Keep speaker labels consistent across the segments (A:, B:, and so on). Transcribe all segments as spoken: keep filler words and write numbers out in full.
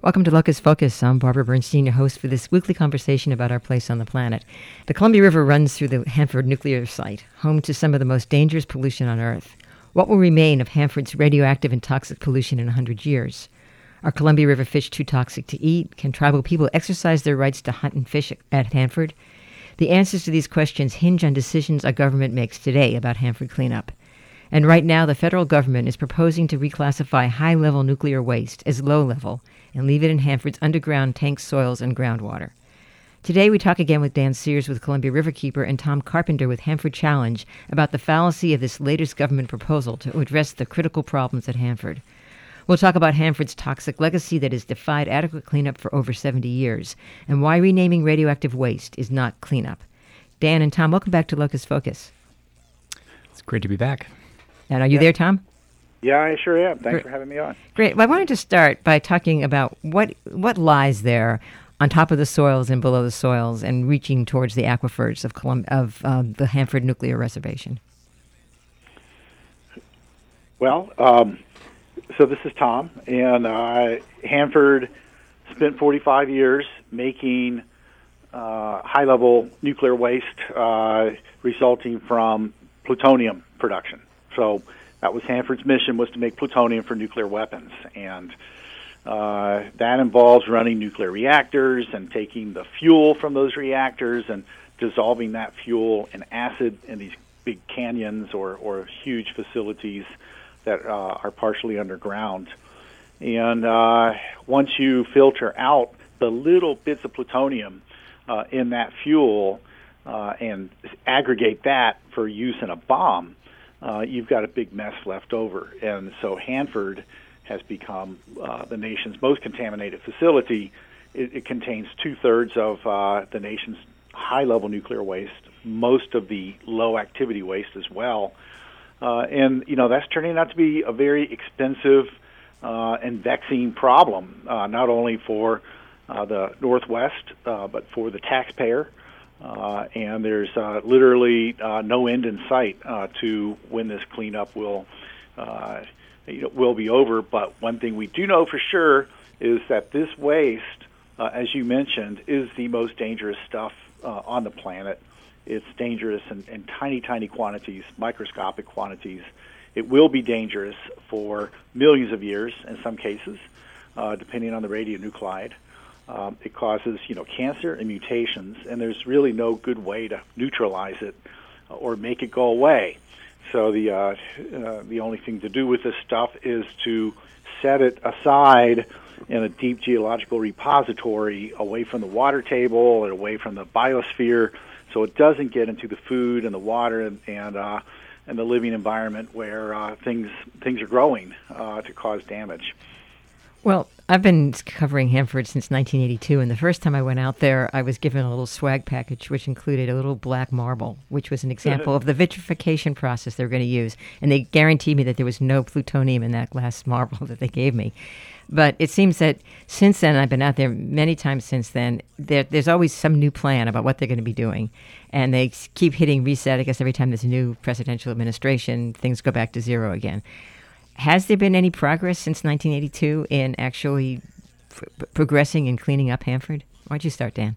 A: Welcome to Locus Focus. I'm Barbara Bernstein, your host for this weekly conversation about our place on the planet. The Columbia River runs through the Hanford nuclear site, home to some of the most dangerous pollution on Earth. What will remain of Hanford's radioactive and toxic pollution in one hundred years? Are Columbia River fish too toxic to eat? Can tribal people exercise their rights to hunt and fish at Hanford? The answers to these questions hinge on decisions our government makes today about Hanford cleanup. And right now, the federal government is proposing to reclassify high-level nuclear waste as low-level and leave it in Hanford's underground tank soils and groundwater. Today, we talk again with Dan Sears with Columbia Riverkeeper and Tom Carpenter with Hanford Challenge about the fallacy of this latest government proposal to address the critical problems at Hanford. We'll talk about Hanford's toxic legacy that has defied adequate cleanup for over seventy years and why renaming radioactive waste is not cleanup. Dan and Tom, welcome back to Locus Focus.
B: It's great to be back.
A: And are you yeah. there, Tom?
C: Yeah, I sure am. Thanks Great. for having me on.
A: Great. Well, I wanted to start by talking about what what lies there on top of the soils and below the soils and reaching towards the aquifers of Colum- of um, the Hanford Nuclear Reservation.
C: Well, um, so this is Tom, and uh, Hanford spent forty-five years making uh, high-level nuclear waste uh, resulting from plutonium production. So that was Hanford's mission, was to make plutonium for nuclear weapons. And uh, that involves running nuclear reactors and taking the fuel from those reactors and dissolving that fuel in acid in these big canyons or, or huge facilities that uh, are partially underground. And uh, once you filter out the little bits of plutonium uh, in that fuel uh, and aggregate that for use in a bomb, Uh, you've got a big mess left over. And so Hanford has become uh, the nation's most contaminated facility. It, it contains two-thirds of uh, the nation's high-level nuclear waste, most of the low-activity waste as well. Uh, and, you know, that's turning out to be a very expensive uh, and vexing problem, uh, not only for uh, the Northwest, uh, but for the taxpayer. Uh, and there's uh, literally uh, no end in sight uh, to when this cleanup will uh, you know, will be over. But one thing we do know for sure is that this waste, uh, as you mentioned, is the most dangerous stuff uh, on the planet. It's dangerous in, in tiny, tiny quantities, microscopic quantities. It will be dangerous for millions of years in some cases, uh, depending on the radionuclide. Um, it causes, you know, cancer and mutations, and there's really no good way to neutralize it or make it go away. So the uh, uh, the only thing to do with this stuff is to set it aside in a deep geological repository away from the water table and away from the biosphere, so it doesn't get into the food and the water and and, uh, and the living environment where uh, things things are growing uh, to cause damage.
A: Well, I've been covering Hanford since nineteen eighty-two, and the first time I went out there, I was given a little swag package, which included a little black marble, which was an example of the vitrification process they were going to use. And they guaranteed me that there was no plutonium in that glass marble that they gave me. But it seems that since then, I've been out there many times since then, there, there's always some new plan about what they're going to be doing. And they keep hitting reset. I guess every time there's a new presidential administration, things go back to zero again. Has there been any progress since nineteen eighty-two in actually pr- progressing and cleaning up Hanford? Why don't you start, Dan?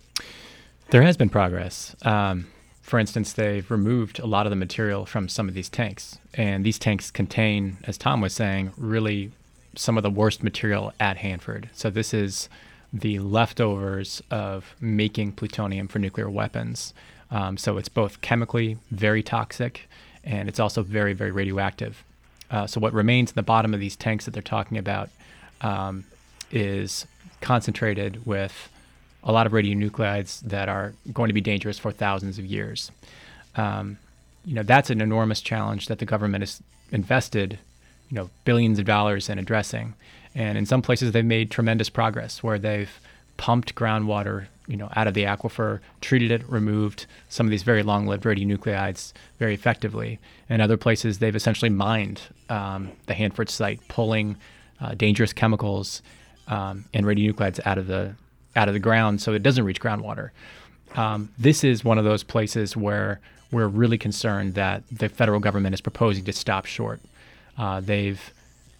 B: There has been progress. Um, for instance, they've removed a lot of the material from some of these tanks. And these tanks contain, as Tom was saying, really some of the worst material at Hanford. So this is the leftovers of making plutonium for nuclear weapons. Um, so it's both chemically very toxic, and it's also very, very radioactive. Uh, so what remains in the bottom of these tanks that they're talking about um, is concentrated with a lot of radionuclides that are going to be dangerous for thousands of years. Um, you know, that's an enormous challenge that the government has invested, you know, billions of dollars in addressing. And in some places, they've made tremendous progress where they've pumped groundwater, you know, out of the aquifer, treated it, removed some of these very long-lived radionuclides very effectively. In other places, they've essentially mined um, the Hanford site, pulling uh, dangerous chemicals um, and radionuclides out of the out of the ground so it doesn't reach groundwater. Um, this is one of those places where we're really concerned that the federal government is proposing to stop short. Uh, they've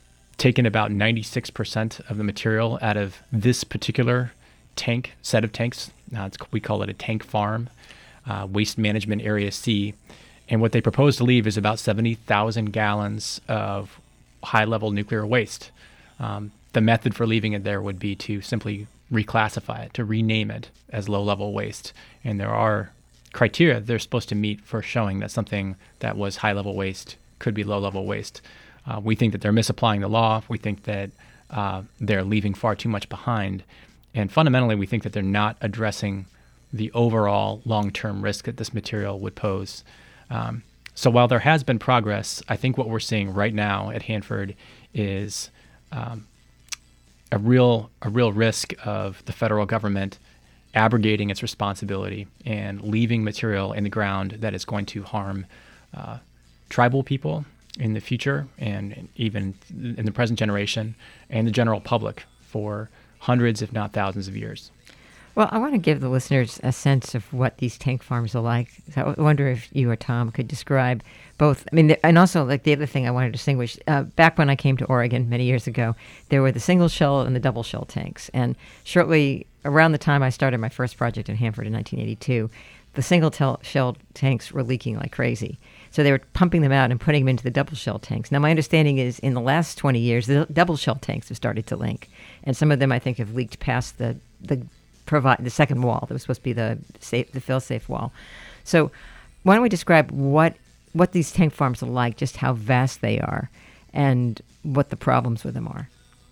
B: taken about ninety-six percent of the material out of this particular tank, set of tanks. Uh, it's, we call it a tank farm, uh, Waste Management Area C. And what they propose to leave is about seventy thousand gallons of high-level nuclear waste. Um, the method for leaving it there would be to simply reclassify it, to rename it as low-level waste. And there are criteria they're supposed to meet for showing that something that was high-level waste could be low-level waste. Uh, we think that they're misapplying the law. We think that uh, they're leaving far too much behind. And fundamentally, we think that they're not addressing the overall long-term risk that this material would pose. Um, so while there has been progress, I think what we're seeing right now at Hanford is um, a real a real risk of the federal government abrogating its responsibility and leaving material in the ground that is going to harm uh, tribal people in the future and even in the present generation and the general public for hundreds, if not thousands of years.
A: Well, I want to give the listeners a sense of what these tank farms are like. So I wonder if you or Tom could describe both. I mean, and also, like, the other thing I want to distinguish, uh, back when I came to Oregon many years ago, there were the single shell and the double shell tanks. And shortly around the time I started my first project in Hanford in nineteen eighty-two, the single tel- shell tanks were leaking like crazy. So they were pumping them out and putting them into the double shell tanks. Now, my understanding is in the last twenty years, the double shell tanks have started to leak. And some of them, I think, have leaked past the the provide the second wall that was supposed to be the safe, the fail-safe wall. So why don't we describe what what these tank farms are like, just how vast they are, and what the problems with them are?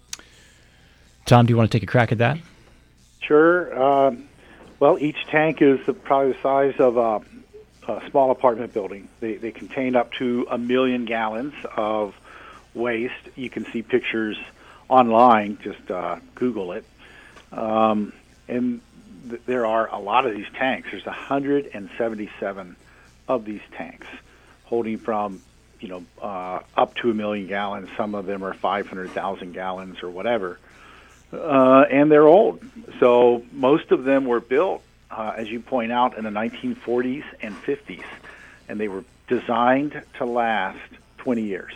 B: Tom, do you want to take a crack at that?
C: Sure. Um, well, each tank is the, probably the size of a, a small apartment building. They, they contain up to a million gallons of waste. You can see pictures online. Just uh, Google it. Um, And th- there are a lot of these tanks. There's one hundred seventy-seven of these tanks, holding from, you know, uh, up to a million gallons. Some of them are five hundred thousand gallons or whatever. Uh, and they're old. So most of them were built, uh, as you point out, in the nineteen forties and fifties. And they were designed to last twenty years.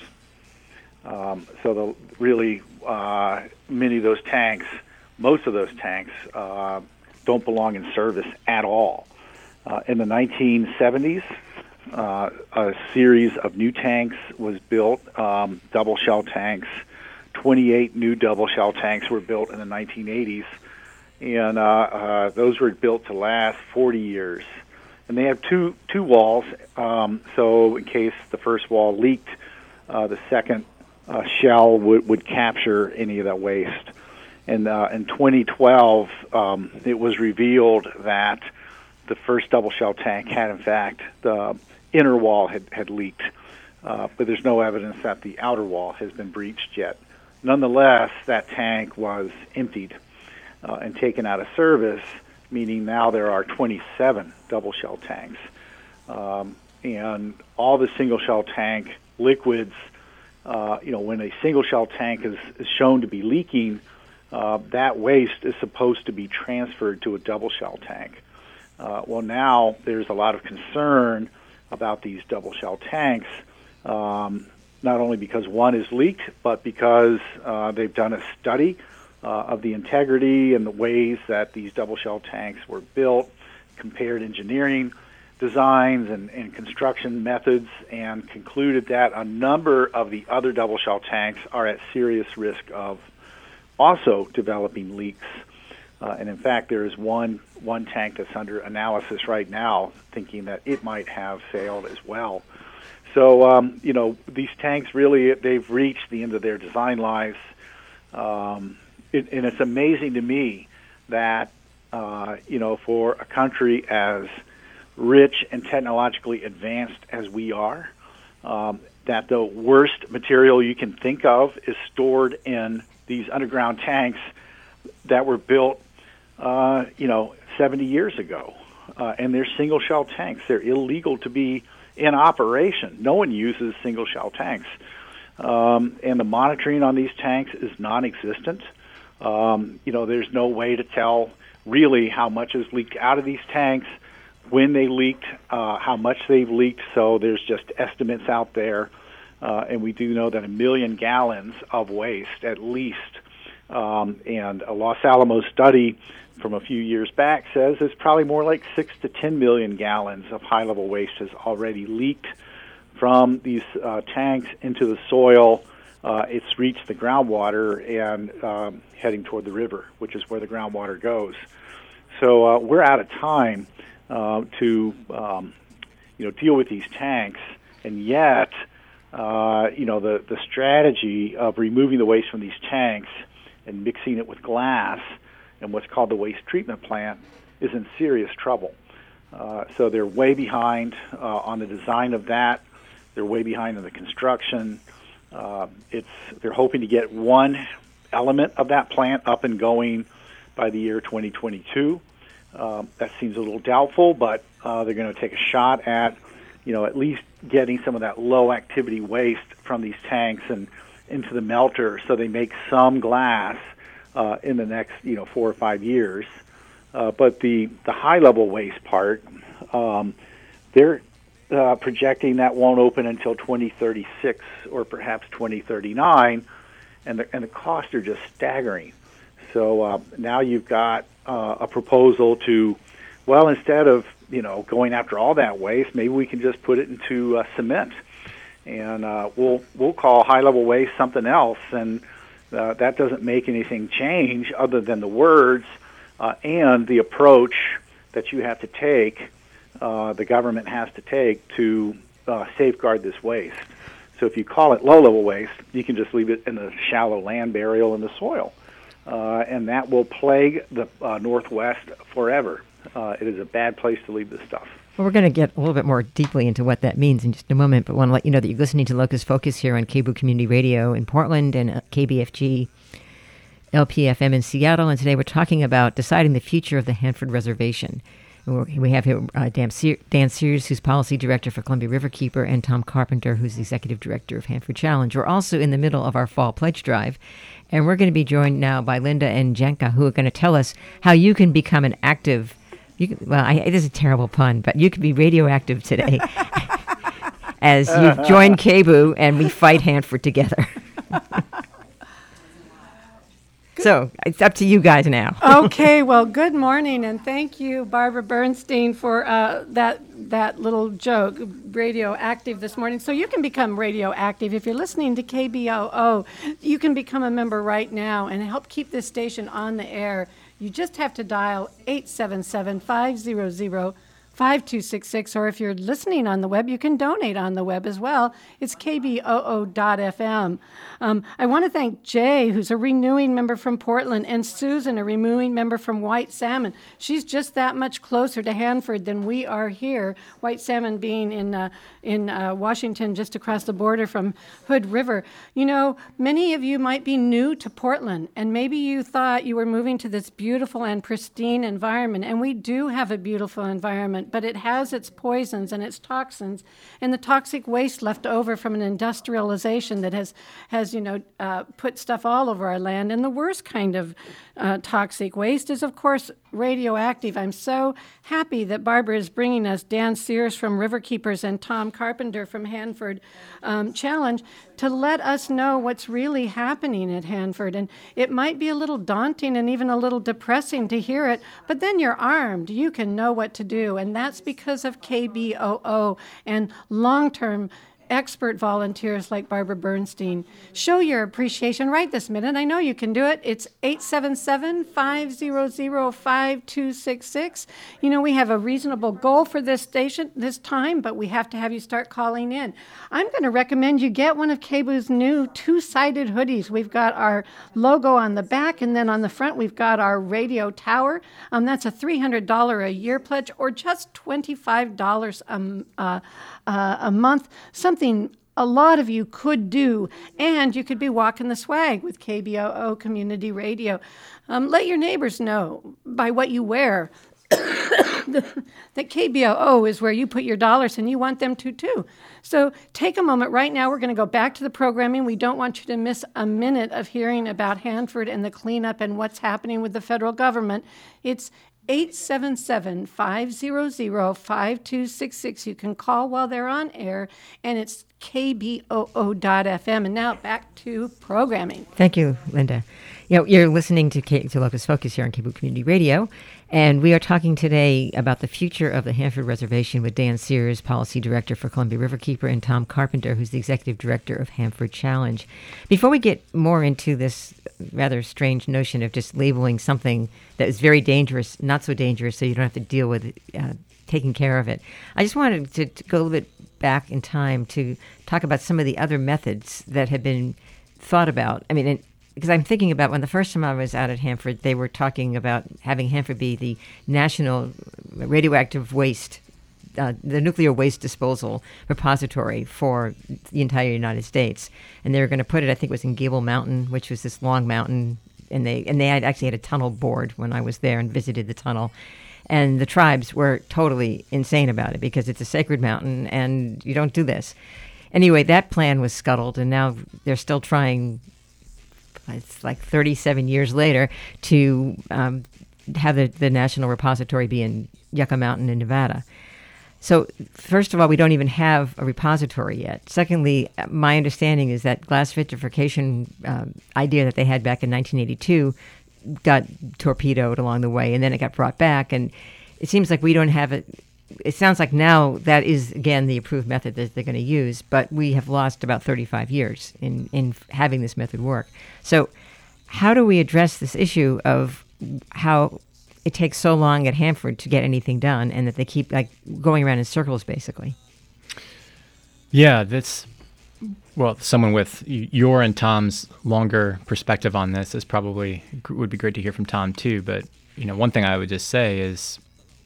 C: Um, so the, really, uh, many of those tanks, most of those tanks uh, don't belong in service at all. Uh, in the nineteen seventies, uh, a series of new tanks was built, um, double shell tanks. twenty-eight new double shell tanks were built in the nineteen eighties, and uh, uh, those were built to last forty years. And they have two two walls, um, so in case the first wall leaked, uh, the second uh, shell would, would capture any of that waste. And uh, in twenty twelve, um, it was revealed that the first double shell tank had, in fact, the inner wall had, had leaked. Uh, but there's no evidence that the outer wall has been breached yet. Nonetheless, that tank was emptied uh, and taken out of service, meaning now there are twenty-seven double shell tanks. Um, and all the single shell tank liquids, uh, you know, when a single shell tank is, is shown to be leaking, Uh, that waste is supposed to be transferred to a double shell tank. Uh, well, now there's a lot of concern about these double shell tanks, um, not only because one is leaked, but because uh, they've done a study uh, of the integrity and the ways that these double shell tanks were built, compared engineering designs and, and construction methods, and concluded that a number of the other double shell tanks are at serious risk of also developing leaks. Uh, and in fact, there is one one tank that's under analysis right now, thinking that it might have failed as well. So, um, you know, these tanks really, they've reached the end of their design lives. Um, it, and it's amazing to me that, uh, you know, for a country as rich and technologically advanced as we are, um, that the worst material you can think of is stored in these underground tanks that were built, uh, you know, seventy years ago. Uh, and they're single shell tanks. They're illegal to be in operation. No one uses single shell tanks. Um, and the monitoring on these tanks is non-existent. Um, you know, there's no way to tell really how much is leaked out of these tanks, when they leaked, uh, how much they've leaked. So there's just estimates out there. uh, and we do know that a million gallons of waste at least. Um, and a Los Alamos study from a few years back says it's probably more like six to ten million gallons of high-level waste has already leaked from these uh, tanks into the soil. Uh, it's reached the groundwater and um, heading toward the river, which is where the groundwater goes. So uh, we're out of time uh, to um, you know deal with these tanks, and yet uh, you know the the strategy of removing the waste from these tanks and mixing it with glass and what's called the waste treatment plant is in serious trouble. Uh, so they're way behind uh, on the design of that. They're way behind on the construction. Uh, it's they're hoping to get one element of that plant up and going by the year twenty twenty-two. Um, that seems a little doubtful, but uh, they're going to take a shot at, you know, at least getting some of that low activity waste from these tanks and into the melter, so they make some glass uh, in the next, you know, four or five years. Uh, but the the high level waste part, um, they're uh, projecting that won't open until twenty thirty-six or perhaps twenty thirty-nine, and the and the costs are just staggering. So uh, now you've got uh, a proposal to, well, instead of you know going after all that waste, maybe we can just put it into uh, cement. And uh, we'll we'll call high-level waste something else, and uh, that doesn't make anything change other than the words uh, and the approach that you have to take, uh, the government has to take to uh, safeguard this waste. So if you call it low-level waste, you can just leave it in the shallow land burial in the soil, uh, and that will plague the uh, Northwest forever. Uh, it is a bad place to leave this stuff.
A: Well, we're going to get a little bit more deeply into what that means in just a moment, but want to let you know that you're listening to Locust Focus here on K B O O Community Radio in Portland and K B F G L P F M in Seattle. And today we're talking about deciding the future of the Hanford Reservation. And we have here uh, Dan, Se- Dan Sears, who's Policy Director for Columbia Riverkeeper, and Tom Carpenter, who's the Executive Director of Hanford Challenge. We're also in the middle of our Fall Pledge Drive, and we're going to be joined now by Linda and Jenka, who are going to tell us how you can become an active You can, well, I, it is a terrible pun, but you can be radioactive today as you've joined K B O O and we fight Hanford together. So it's up to you guys now.
D: Okay, well, good morning, and thank you, Barbara Bernstein, for uh, that that little joke, radioactive this morning. So you can become radioactive. If you're listening to K B O O, you can become a member right now and help keep this station on the air. You just have to dial eight seven seven, five hundred, five two six six, or if you're listening on the web, you can donate on the web as well. It's k b o o dot f m. Um, I want to thank Jay, who's a renewing member from Portland, and Susan, a renewing member from White Salmon. She's just that much closer to Hanford than we are here, White Salmon being in uh, in uh, Washington, just across the border from Hood River. You know, many of you might be new to Portland, and maybe you thought you were moving to this beautiful and pristine environment, and we do have a beautiful environment, but it has its poisons and its toxins and the toxic waste left over from an industrialization that has, has you know, uh, put stuff all over our land. And the worst kind of uh, toxic waste is, of course, radioactive. I'm so happy that Barbara is bringing us Dan Sears from Riverkeepers and Tom Carpenter from Hanford um, Challenge to let us know what's really happening at Hanford. And it might be a little daunting and even a little depressing to hear it, but then you're armed. You can know what to do. And that's because of K B O O and long-term expert volunteers like Barbara Bernstein. Show your appreciation right this minute. I know you can do it. It's eight seven seven, five hundred, five two six six. You know, we have a reasonable goal for this station this time, but we have to have you start calling in. I'm going to recommend you get one of K B O O's new two-sided hoodies. We've got our logo on the back, and then on the front we've got our radio tower. Um, that's a three hundred dollars a year pledge, or just twenty-five dollars a, uh, uh, a month. Something a lot of you could do, and you could be walking the swag with K B O O Community Radio. Um, let your neighbors know by what you wear that K B O O is where you put your dollars, and you want them to too. So take a moment right now. We're going to go back to the programming. We don't want you to miss a minute of hearing about Hanford and the cleanup and what's happening with the federal government. It's eight seven seven, five hundred, five two six six. You can call while they're on air, and it's K B O O dot F M. And now back to programming.
A: Thank you, Linda. You know, you're listening to, K- to Locust Focus here on Cable Community Radio, and we are talking today about the future of the Hanford Reservation with Dan Sears, Policy Director for Columbia Riverkeeper, and Tom Carpenter, who's the Executive Director of Hanford Challenge. Before we get more into this rather strange notion of just labeling something that is very dangerous, not so dangerous, so you don't have to deal with it, uh, taking care of it, I just wanted to, to go a little bit back in time to talk about some of the other methods that have been thought about. I mean, and, because I'm thinking about when the first time I was out at Hanford, they were talking about having Hanford be the national radioactive waste, uh, the nuclear waste disposal repository for the entire United States. And they were going to put it, I think it was in Gable Mountain, which was this long mountain. And they and they had actually had a tunnel board when I was there and visited the tunnel. And the tribes were totally insane about it because it's a sacred mountain and you don't do this. Anyway, that plan was scuttled, and now they're still trying, it's like thirty-seven years later, to um, have the, the national repository be in Yucca Mountain in Nevada. So first of all, we don't even have a repository yet. Secondly, my understanding is that glass vitrification um, idea that they had back in nineteen eighty-two got torpedoed along the way, and then it got brought back, and it seems like we don't have it. It sounds like now that is, again, the approved method that they're going to use, but we have lost about thirty-five years in, in having this method work. So how do we address this issue of how it takes so long at Hanford to get anything done and that they keep like going around in circles, basically?
B: Yeah, that's, well, someone with your and Tom's longer perspective on this is probably, would be great to hear from Tom too. But, you know, one thing I would just say is,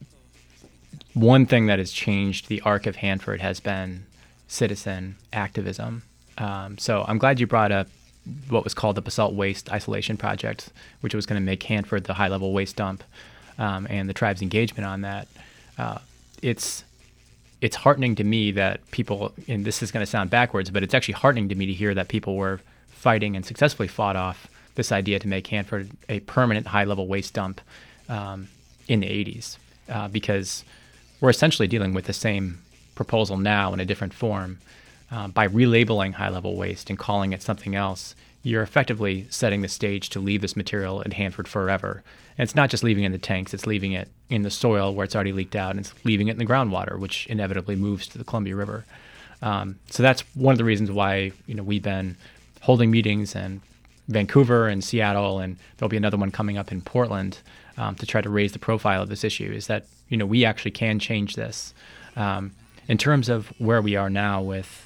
B: one thing that has changed the arc of Hanford has been citizen activism. Um, so I'm glad you brought up what was called the Basalt Waste Isolation Project, which was going to make Hanford the high-level waste dump, um, and the tribe's engagement on that. Uh, it's it's heartening to me that people, and this is going to sound backwards, but it's actually heartening to me to hear that people were fighting and successfully fought off this idea to make Hanford a permanent high-level waste dump um, in the eighties, uh, because we're essentially dealing with the same proposal now in a different form. Uh, by relabeling high-level waste and calling it something else, you're effectively setting the stage to leave this material at Hanford forever. And it's not just leaving it in the tanks, it's leaving it in the soil where it's already leaked out, and it's leaving it in the groundwater, which inevitably moves to the Columbia River. Um, so that's one of the reasons why, you know, we've been holding meetings in Vancouver and Seattle, and there'll be another one coming up in Portland um, to try to raise the profile of this issue, is that, you know, we actually can change this. Um, in terms of where we are now with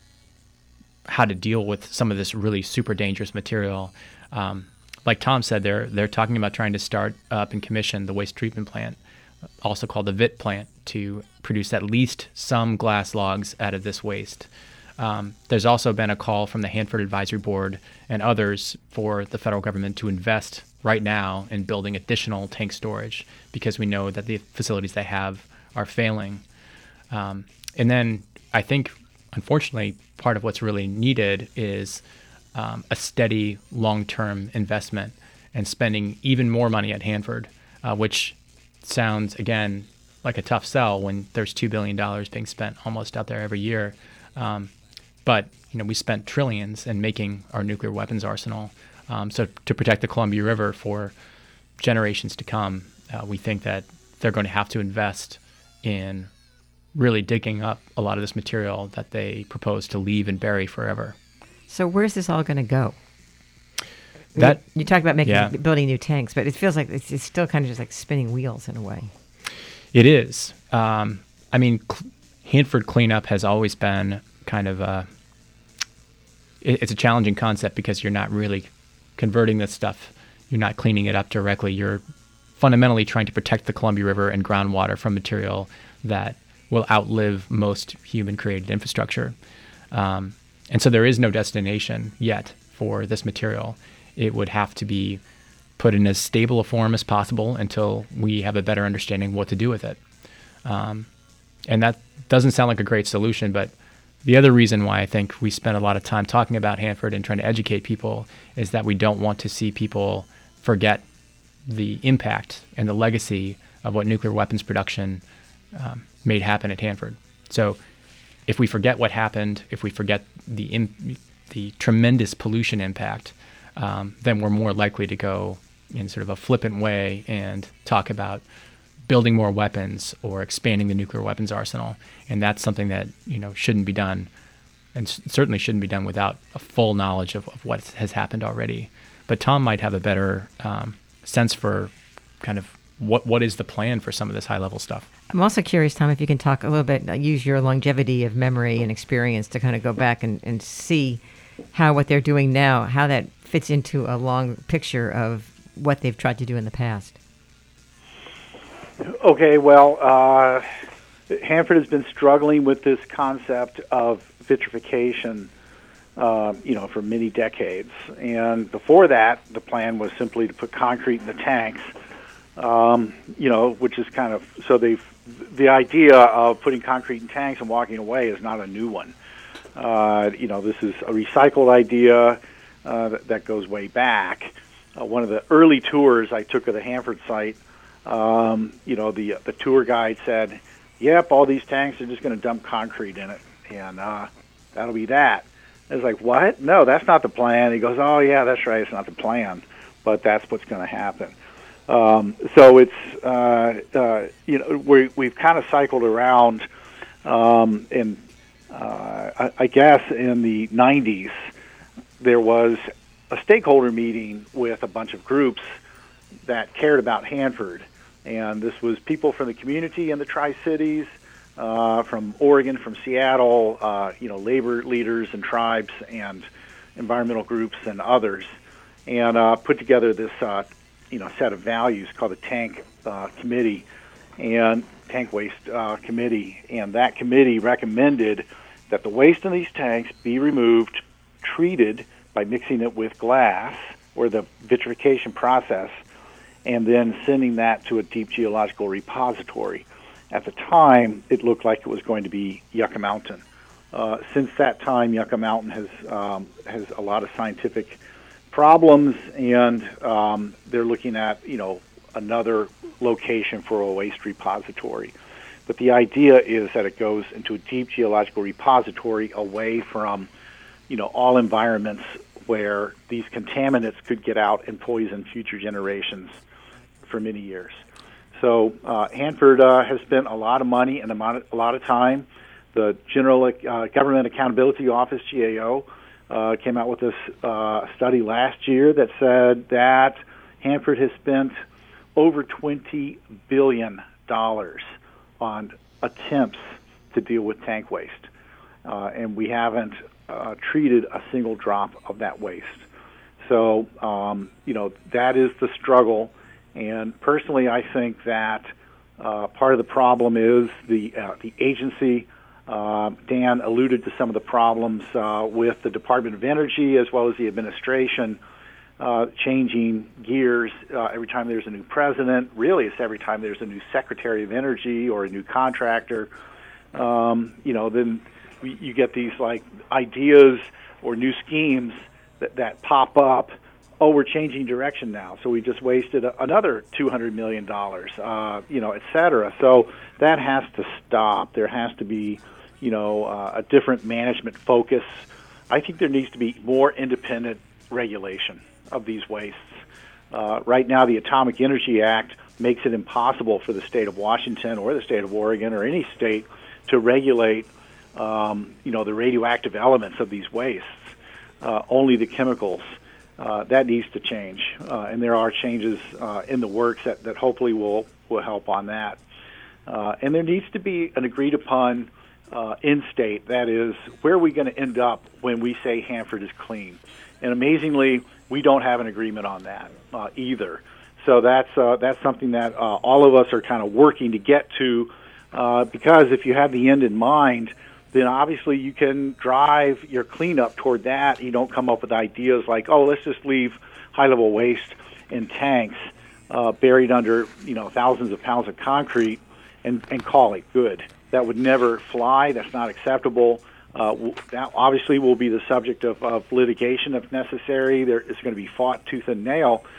B: how to deal with some of this really super dangerous material, um, like Tom said, they're they're talking about trying to start up and commission the waste treatment plant, also called the V I T plant, to produce at least some glass logs out of this waste. Um, there's also been a call from the Hanford Advisory Board and others for the federal government to invest right now in building additional tank storage, because we know that the facilities they have are failing. Um, and then I think, unfortunately, part of what's really needed is um, a steady long-term investment and spending even more money at Hanford, uh, which sounds, again, like a tough sell when there's two billion dollars being spent almost out there every year. Um, but, you know, we spent trillions in making our nuclear weapons arsenal. Um, so to protect the Columbia River for generations to come, uh, we think that they're going to have to invest in really digging up a lot of this material that they propose to leave and bury forever.
A: So where's this all going to go?
B: That
A: you, you talk about making
B: yeah.
A: building new tanks, but it feels like it's, it's still kind of just like spinning wheels in a way.
B: It is. Um, I mean, cl- Hanford cleanup has always been kind of a, it, it's a challenging concept because you're not really converting this stuff. You're not cleaning it up directly. You're fundamentally trying to protect the Columbia River and groundwater from material that will outlive most human-created infrastructure. Um, and so there is no destination yet for this material. It would have to be put in as stable a form as possible until we have a better understanding of what to do with it. Um, and that doesn't sound like a great solution, but the other reason why I think we spend a lot of time talking about Hanford and trying to educate people is that we don't want to see people forget the impact and the legacy of what nuclear weapons production um, made happen at Hanford. So if we forget what happened, if we forget the in, the tremendous pollution impact, um, then we're more likely to go in sort of a flippant way and talk about building more weapons or expanding the nuclear weapons arsenal. And that's something that, you know, shouldn't be done, and s- certainly shouldn't be done without a full knowledge of, of what has happened already. But Tom might have a better um, sense for kind of what what is the plan for some of this high-level stuff.
A: I'm also curious, Tom, if you can talk a little bit, uh, use your longevity of memory and experience to kind of go back and, and see how what they're doing now, how that fits into a long picture of what they've tried to do in the past.
C: Okay, well, uh, Hanford has been struggling with this concept of vitrification, uh, you know, for many decades. And before that, the plan was simply to put concrete in the tanks, um, you know, which is kind of, so they've, the idea of putting concrete in tanks and walking away is not a new one. Uh, you know, this is a recycled idea uh, that, that goes way back. Uh, one of the early tours I took of the Hanford site, um, you know, the the tour guide said, "Yep, all these tanks are just going to dump concrete in it, and uh, that'll be that." I was like, "What? No, that's not the plan." He goes, "Oh yeah, that's right. It's not the plan, but that's what's going to happen." Um, so it's uh, uh, you know we we've kind of cycled around, um, and uh, I, I guess in the nineties there was a stakeholder meeting with a bunch of groups that cared about Hanford, and this was people from the community in the Tri-Cities, uh, from Oregon, from Seattle, uh, you know, labor leaders and tribes and environmental groups and others, and uh, put together this uh, you know set of values called the Tank uh, Committee and Tank Waste uh, Committee, and that committee recommended that the waste in these tanks be removed, treated by mixing it with glass or the vitrification process, and then sending that to a deep geological repository. At the time, it looked like it was going to be Yucca Mountain. Uh, since that time, Yucca Mountain has um, has a lot of scientific problems, and um, they're looking at you know another location for a waste repository. But the idea is that it goes into a deep geological repository away from you know all environments where these contaminants could get out and poison future generations for many years. So uh, Hanford uh, has spent a lot of money and a lot of time. The General uh, Government Accountability Office, G A O, uh, came out with this uh, study last year that said that Hanford has spent over twenty billion dollars on attempts to deal with tank waste. Uh, and we haven't uh, treated a single drop of that waste. So, um, you know, that is the struggle. And personally, I think that uh, part of the problem is the uh, the agency. Uh, Dan alluded to some of the problems uh, with the Department of Energy as well as the administration uh, changing gears uh, every time there's a new president. Really, it's every time there's a new Secretary of Energy or a new contractor. Um, you know, then you get these like ideas or new schemes that, that pop up. Oh, we're changing direction now, so we just wasted a, another two hundred million dollars, uh, you know, et cetera. So that has to stop. There has to be, you know, uh, a different management focus. I think there needs to be more independent regulation of these wastes. Uh, right now, the Atomic Energy Act makes it impossible for the state of Washington or the state of Oregon or any state to regulate, um, you know, the radioactive elements of these wastes, uh, only the chemicals. Uh, that needs to change, uh, and there are changes uh, in the works that, that hopefully will, will help on that. Uh, and there needs to be an agreed-upon uh, end state, that is, where are we going to end up when we say Hanford is clean? And amazingly, we don't have an agreement on that uh, either. So that's uh, that's something that uh, all of us are kind of working to get to, uh, because if you have the end in mind, then obviously you can drive your cleanup toward that. You don't come up with ideas like, oh, let's just leave high-level waste in tanks uh, buried under, you know, thousands of pounds of concrete and, and call it good. That would never fly. That's not acceptable. Uh, that obviously will be the subject of, of litigation if necessary. There is going to be fought tooth and nail.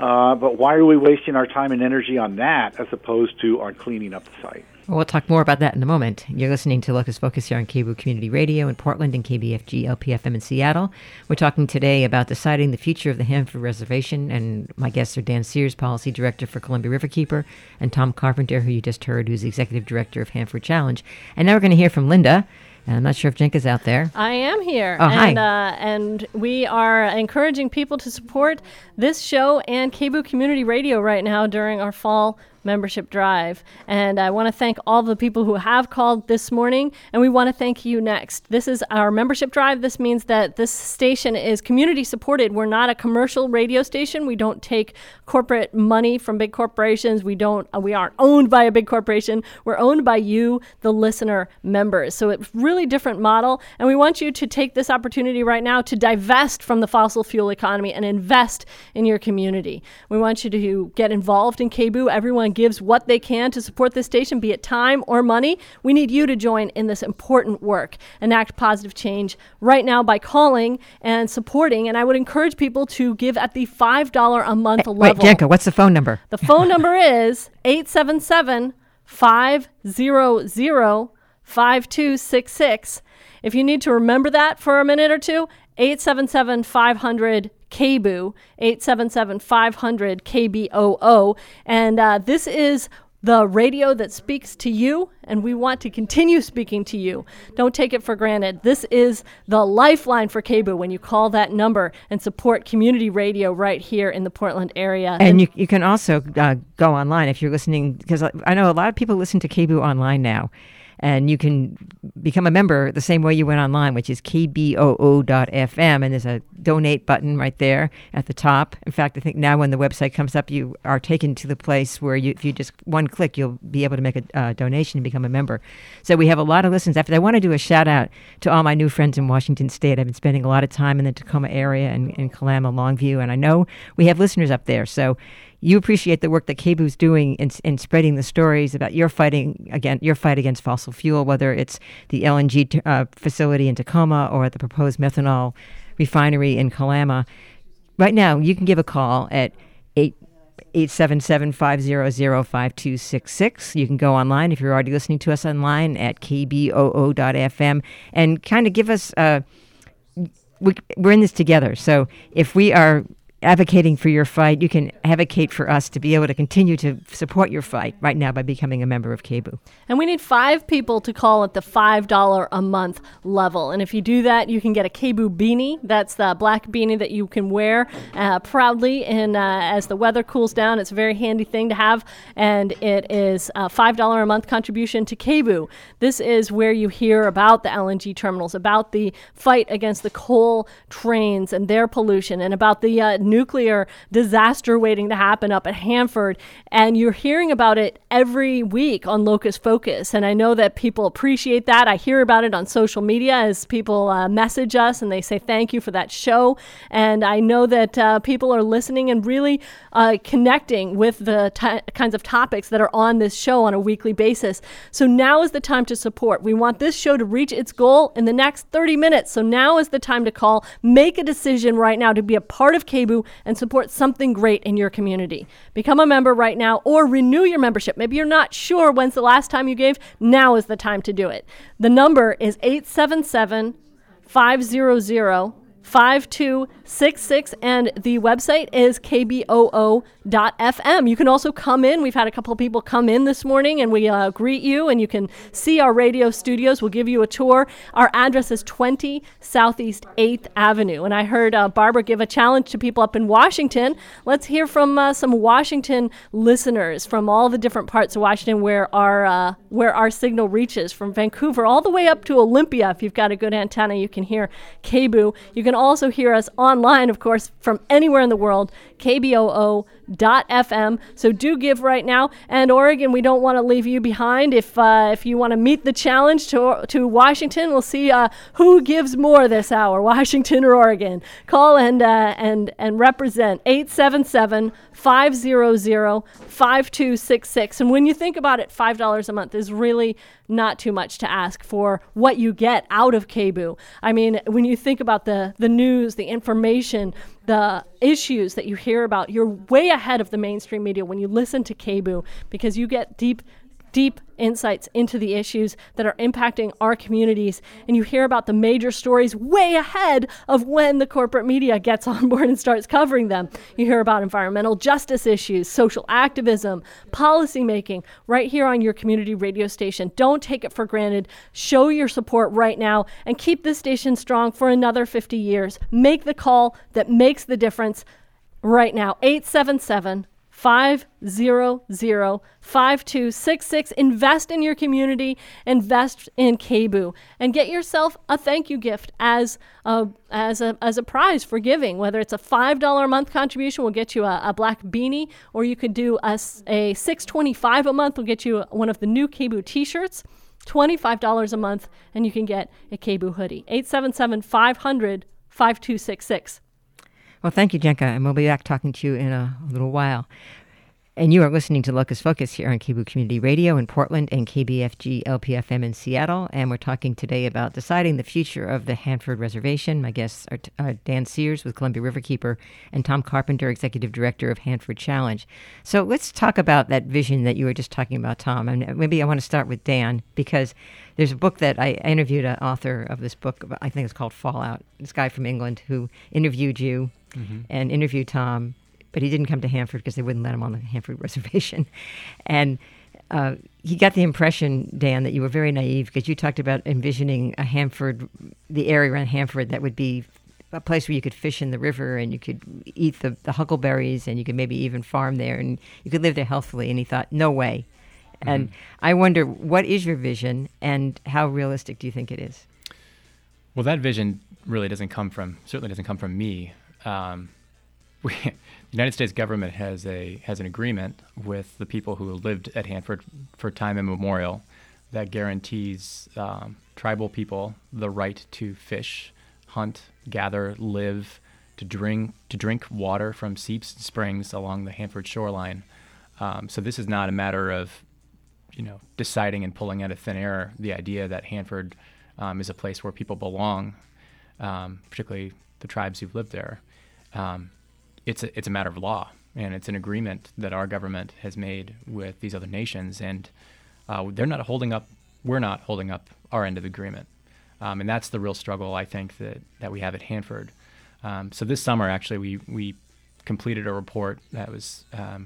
C: Uh, but why are we wasting our time and energy on that as opposed to on cleaning up the site?
A: Well, we'll talk more about that in a moment. You're listening to Locust Focus here on K B O Community Radio in Portland and K B F G L P F M in Seattle. We're talking today about deciding the future of the Hanford Reservation, and my guests are Dan Sears, Policy Director for Columbia Riverkeeper, and Tom Carpenter, who you just heard, who's the Executive Director of Hanford Challenge. And now we're going to hear from Linda. And I'm not sure if Jenk is out there.
E: I am here.
A: Oh,
E: and,
A: hi.
E: Uh, and we are encouraging people to support this show and K B O Community Radio right now during our fall membership drive. And I want to thank all the people who have called this morning, and we want to thank you next. This is our membership drive. This means that this station is community supported. We're not a commercial radio station. We don't take corporate money from big corporations. We don't. Uh, we aren't owned by a big corporation. We're owned by you, the listener members. So it's really different model, and we want you to take this opportunity right now to divest from the fossil fuel economy and invest in your community. We want you to get involved in K B O. Everyone gives what they can to support this station, be it time or money. We need you to join in this important work, enact positive change right now by calling and supporting. And I would encourage people to give at the five dollars a month
A: Hey,
E: level.
A: wait, Jenka, what's the phone number?
E: The phone number is eight seven seven, five zero zero, five two six six. If you need to remember that for a minute or two, eight seven seven, five hundred, K B O, eight seven seven, five hundred, K B O O. And uh, this is the radio that speaks to you, and we want to continue speaking to you. Don't take it for granted. This is the lifeline for K B O when you call that number and support community radio right here in the Portland area.
A: And you you can also uh, go online if you're listening, because I know a lot of people listen to K B O online now. And you can become a member the same way you went online, which is K B O O dot F M. And there's a donate button right there at the top. In fact, I think now when the website comes up, you are taken to the place where you, if you just one click, you'll be able to make a uh, donation and become a member. So we have a lot of listens. After I want to do a shout out to all my new friends in Washington State. I've been spending a lot of time in the Tacoma area and in Kalama, Longview. And I know we have listeners up there. So you appreciate the work that K B O is doing in, in spreading the stories about your fighting again, your fight against fossil fuel, whether it's the L N G t- uh, facility in Tacoma or the proposed methanol refinery in Kalama. Right now, you can give a call at eight seven seven, five zero zero, five two six six. You can go online if you're already listening to us online at K B O O dot F M and kind of give us. Uh, we, we're in this together, so if we are advocating for your fight, you can advocate for us to be able to continue to support your fight right now by becoming a member of K B O.
E: And we need five people to call at the five dollars a month level. And if you do that, you can get a K B O beanie. That's the black beanie that you can wear uh, proudly and uh, as the weather cools down. It's a very handy thing to have. And it is a five dollars a month contribution to K B O. This is where you hear about the L N G terminals, about the fight against the coal trains and their pollution, and about the uh, nuclear disaster waiting to happen up at Hanford. And you're hearing about it every week on Locust Focus. And I know that people appreciate that. I hear about it on social media as people uh, message us and they say thank you for that show. And I know that uh, people are listening and really uh, connecting with the t- kinds of topics that are on this show on a weekly basis. So now is the time to support. We want this show to reach its goal in the next thirty minutes. So now is the time to call. Make a decision right now to be a part of K B O and support something great in your community. Become a member right now or renew your membership. Maybe you're not sure when's the last time you gave. Now is the time to do it. The number is eight seven seven, five zero zero, five two six six, and the website is K B O O dot F M. You can also come in. We've had a couple of people come in this morning, and we uh, greet you, and you can see our radio studios. We'll give you a tour. Our address is twenty Southeast eighth Avenue, and I heard uh, Barbara give a challenge to people up in Washington. Let's hear from uh, some Washington listeners from all the different parts of Washington where our uh, where our signal reaches, from Vancouver all the way up to Olympia. If you've got a good antenna, you can hear K B O. You can also hear us online, of course, from anywhere in the world, K B O O dot F M. So do give right now. And Oregon, we don't want to leave you behind. If uh, if you want to meet the challenge to to Washington, we'll see uh, who gives more this hour, Washington or Oregon. Call and uh, and and represent eight seven seven, five zero zero, five two six six. And when you think about it, five dollars a month is really not too much to ask for what you get out of K B O. I mean, when you think about the, the news, the information, the issues that you hear about, you're way ahead of the mainstream media when you listen to K B O O, because you get deep deep insights into the issues that are impacting our communities. And you hear about the major stories way ahead of when the corporate media gets on board and starts covering them. You hear about environmental justice issues, social activism, policy making, right here on your community radio station. Don't take it for granted. Show your support right now and keep this station strong for another fifty years. Make the call that makes the difference right now. eight seven seven, five hundred, five two six six. Invest in your community, invest in K B O O, and get yourself a thank you gift as a, as a, as a prize for giving. Whether it's a five dollars a month contribution will get you a, a black beanie, or you could do a, a six twenty-five a month will get you one of the new K B O O t-shirts, twenty-five dollars a month, and you can get a K B O O hoodie. eight seven seven, five hundred, five two six six.
A: Well, thank you, Jenka, and we'll be back talking to you in a little while. And you are listening to Locus Focus here on K B O O Community Radio in Portland and K B F G L P F M in Seattle. And we're talking today about deciding the future of the Hanford Reservation. My guests are t- uh, Dan Sears with Columbia Riverkeeper and Tom Carpenter, Executive Director of Hanford Challenge. So let's talk about that vision that you were just talking about, Tom. And maybe I want to start with Dan, because there's a book that I interviewed an author of this book, I think it's called Fallout, this guy from England who interviewed you mm-hmm. and interviewed Tom. But he didn't come to Hanford because they wouldn't let him on the Hanford Reservation. And uh, he got the impression, Dan, that you were very naive, because you talked about envisioning a Hanford, the area around Hanford, that would be a place where you could fish in the river and you could eat the, the huckleberries and you could maybe even farm there and you could live there healthfully. And he thought, no way. Mm-hmm. And I wonder, what is your vision and how realistic do you think it is?
B: Well, that vision really doesn't come from, certainly doesn't come from me. Um, we, the United States government has a has an agreement with the people who lived at Hanford for time immemorial that guarantees um, tribal people the right to fish, hunt, gather, live, to drink to drink water from seeps and springs along the Hanford shoreline. Um, so this is not a matter of, you know, deciding and pulling out of thin air the idea that Hanford um, is a place where people belong, um, particularly the tribes who've lived there. Um, It's a, it's a matter of law, and it's an agreement that our government has made with these other nations, and uh, they're not holding up, we're not holding up our end of the agreement. Um, and that's the real struggle, I think, that, that we have at Hanford. Um, so this summer, actually, we, we completed a report that was um,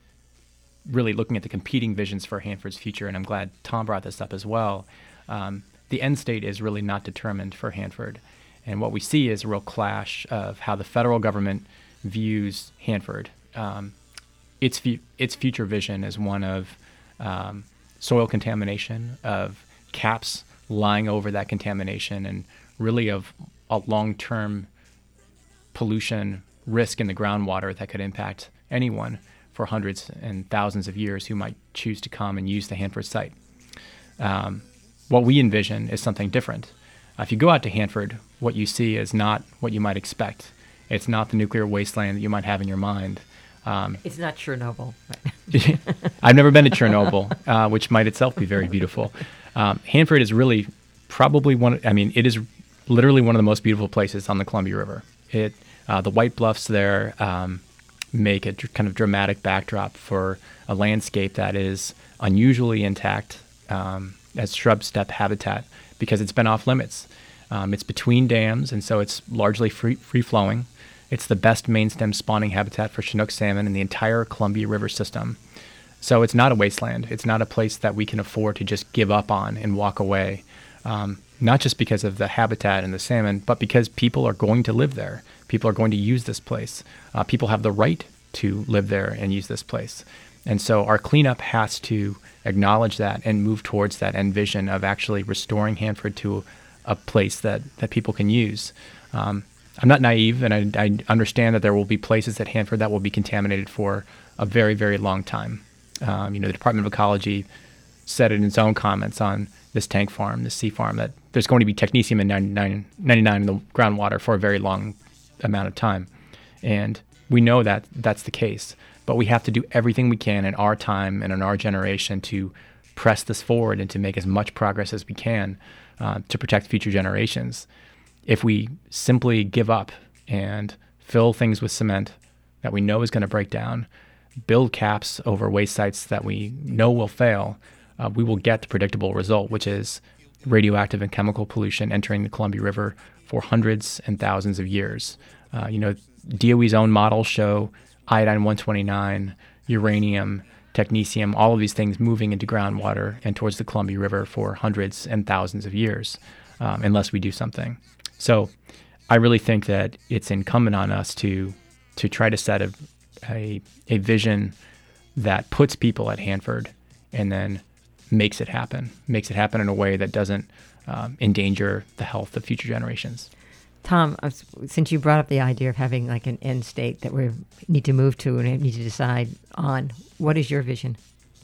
B: really looking at the competing visions for Hanford's future, and I'm glad Tom brought this up as well. Um, the end state is really not determined for Hanford, and what we see is a real clash of how the federal government views Hanford. Um, its fu- its future vision is one of um, soil contamination, of caps lying over that contamination, and really of a long-term pollution risk in the groundwater that could impact anyone for hundreds and thousands of years who might choose to come and use the Hanford site. Um, what we envision is something different. Uh, if you go out to Hanford, what you see is not what you might expect. It's not the nuclear wasteland that you might have in your mind. Um,
A: it's not Chernobyl.
B: I've never been to Chernobyl, uh, which might itself be very beautiful. Um, Hanford is really probably one, I mean, it is literally one of the most beautiful places on the Columbia River. It, uh, the white bluffs there um, make a dr- kind of dramatic backdrop for a landscape that is unusually intact um, as shrub steppe habitat because it's been off limits. Um, it's between dams, and so it's largely free, free-flowing. It's the best main stem spawning habitat for Chinook salmon in the entire Columbia River system. So it's not a wasteland. It's not a place that we can afford to just give up on and walk away, um, not just because of the habitat and the salmon, but because people are going to live there. People are going to use this place. Uh, people have the right to live there and use this place. And so our cleanup has to acknowledge that and move towards that end vision of actually restoring Hanford to a place that, that people can use. Um, I'm not naive, and I, I understand that there will be places at Hanford that will be contaminated for a very, very long time. Um, you know, the Department of Ecology said it in its own comments on this tank farm, this sea farm, that there's going to be technetium in ninety-nine, ninety-nine in the groundwater for a very long amount of time. And we know that that's the case, but we have to do everything we can in our time and in our generation to press this forward and to make as much progress as we can uh, to protect future generations. If we simply give up and fill things with cement that we know is going to break down, build caps over waste sites that we know will fail, uh, we will get the predictable result, which is radioactive and chemical pollution entering the Columbia River for hundreds and thousands of years. Uh, you know, D O E's own models show iodine one twenty-nine, uranium, technetium, all of these things moving into groundwater and towards the Columbia River for hundreds and thousands of years, um, unless we do something. So I really think that it's incumbent on us to to try to set a, a, a vision that puts people at Hanford and then makes it happen, makes it happen in a way that doesn't um, endanger the health of future generations.
A: Tom, uh, since you brought up the idea of having like an end state that we need to move to and need to decide on, what is your vision?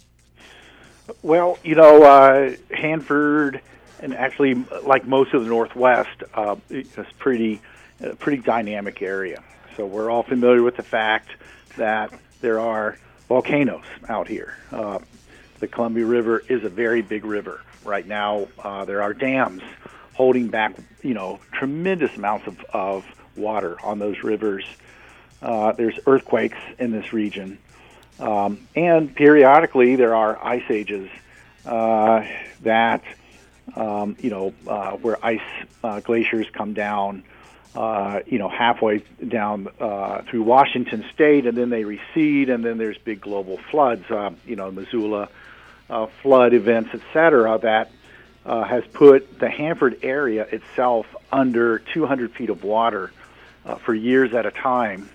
C: Well, you know, uh, Hanford, and actually like most of the Northwest, uh, it's pretty, a pretty dynamic area. So we're all familiar with the fact that there are volcanoes out here. Uh, the Columbia River is a very big river. Right now, uh, there are dams holding back, you know, tremendous amounts of, of water on those rivers. Uh, there's earthquakes in this region. Um, and periodically there are ice ages uh, that, um, you know, uh, where ice uh, glaciers come down, uh, you know, halfway down uh, through Washington State, and then they recede, and then there's big global floods, uh, you know, Missoula uh, flood events, et cetera, that Uh, has put the Hanford area itself under two hundred feet of water uh, for years at a time.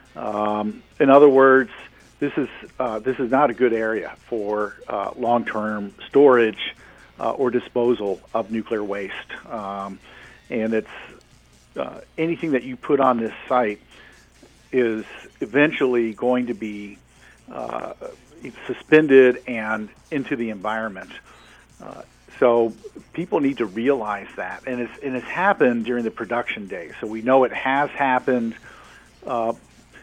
C: Um, in other words, this is uh, this is not a good area for uh, long-term storage uh, or disposal of nuclear waste. Um, and it's uh, anything that you put on this site is eventually going to be uh, suspended and into the environment. Uh, So people need to realize that, and it's and it's happened during the production days. So we know it has happened. Uh,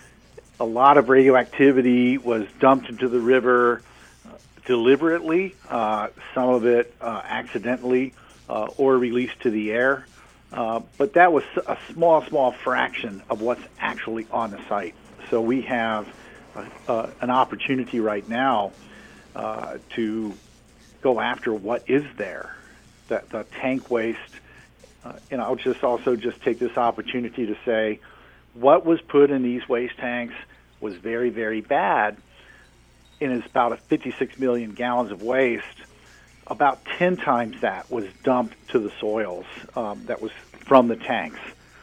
C: a lot of radioactivity was dumped into the river uh, deliberately, uh, some of it uh, accidentally, uh, or released to the air. Uh, but that was a small, small fraction of what's actually on the site. So we have uh, uh, an opportunity right now uh, to go after what is there, the, the tank waste. Uh, and I'll just also just take this opportunity to say what was put in these waste tanks was very, very bad. And it's about a fifty-six million gallons of waste. About ten times that was dumped to the soils um, that was from the tanks.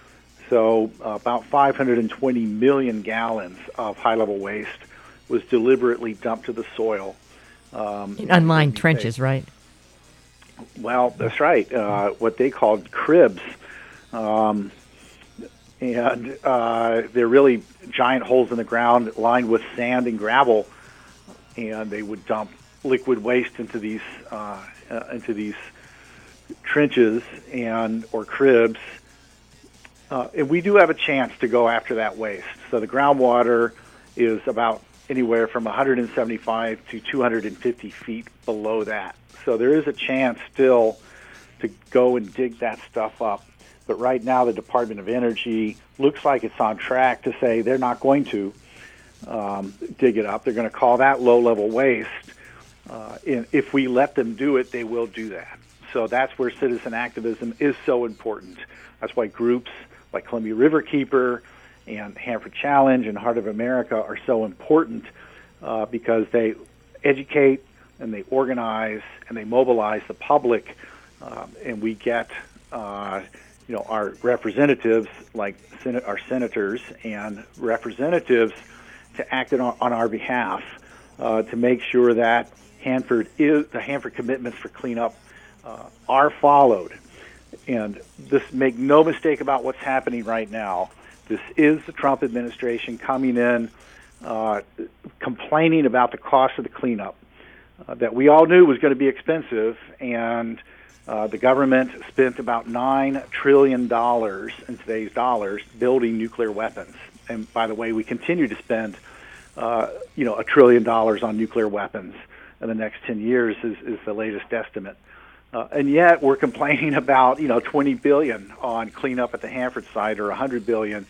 C: So uh, about five hundred twenty million gallons of high-level waste was deliberately dumped to the soil. Um,
A: In unlined trenches, right?
C: Well, that's right. Uh, what they called cribs. Um, and uh, they're really giant holes in the ground lined with sand and gravel. And they would dump liquid waste into these uh, uh, into these trenches and or cribs. Uh, and we do have a chance to go after that waste. So the groundwater is about anywhere from one hundred seventy-five to two hundred fifty feet below that. So there is a chance still to go and dig that stuff up. But right now the Department of Energy looks like it's on track to say they're not going to um, dig it up. They're going to call that low-level waste. Uh, and if we let them do it, they will do that. So that's where citizen activism is so important. That's why groups like Columbia River Keeper and Hanford Challenge and Heart of America are so important uh, because they educate and they organize and they mobilize the public, uh, and we get uh, you know our representatives like sen- our senators and representatives to act on, on our behalf uh, to make sure that Hanford is the Hanford commitments for cleanup uh, are followed. And this, make no mistake about what's happening right now. This is the Trump administration coming in, uh, complaining about the cost of the cleanup uh, that we all knew was going to be expensive, and uh, the government spent about nine trillion dollars in today's dollars building nuclear weapons. And by the way, we continue to spend, uh, you know, a trillion dollars on nuclear weapons in the next ten years is, is the latest estimate. Uh, and yet we're complaining about, you know, twenty billion dollars on cleanup at the Hanford site or one hundred billion dollars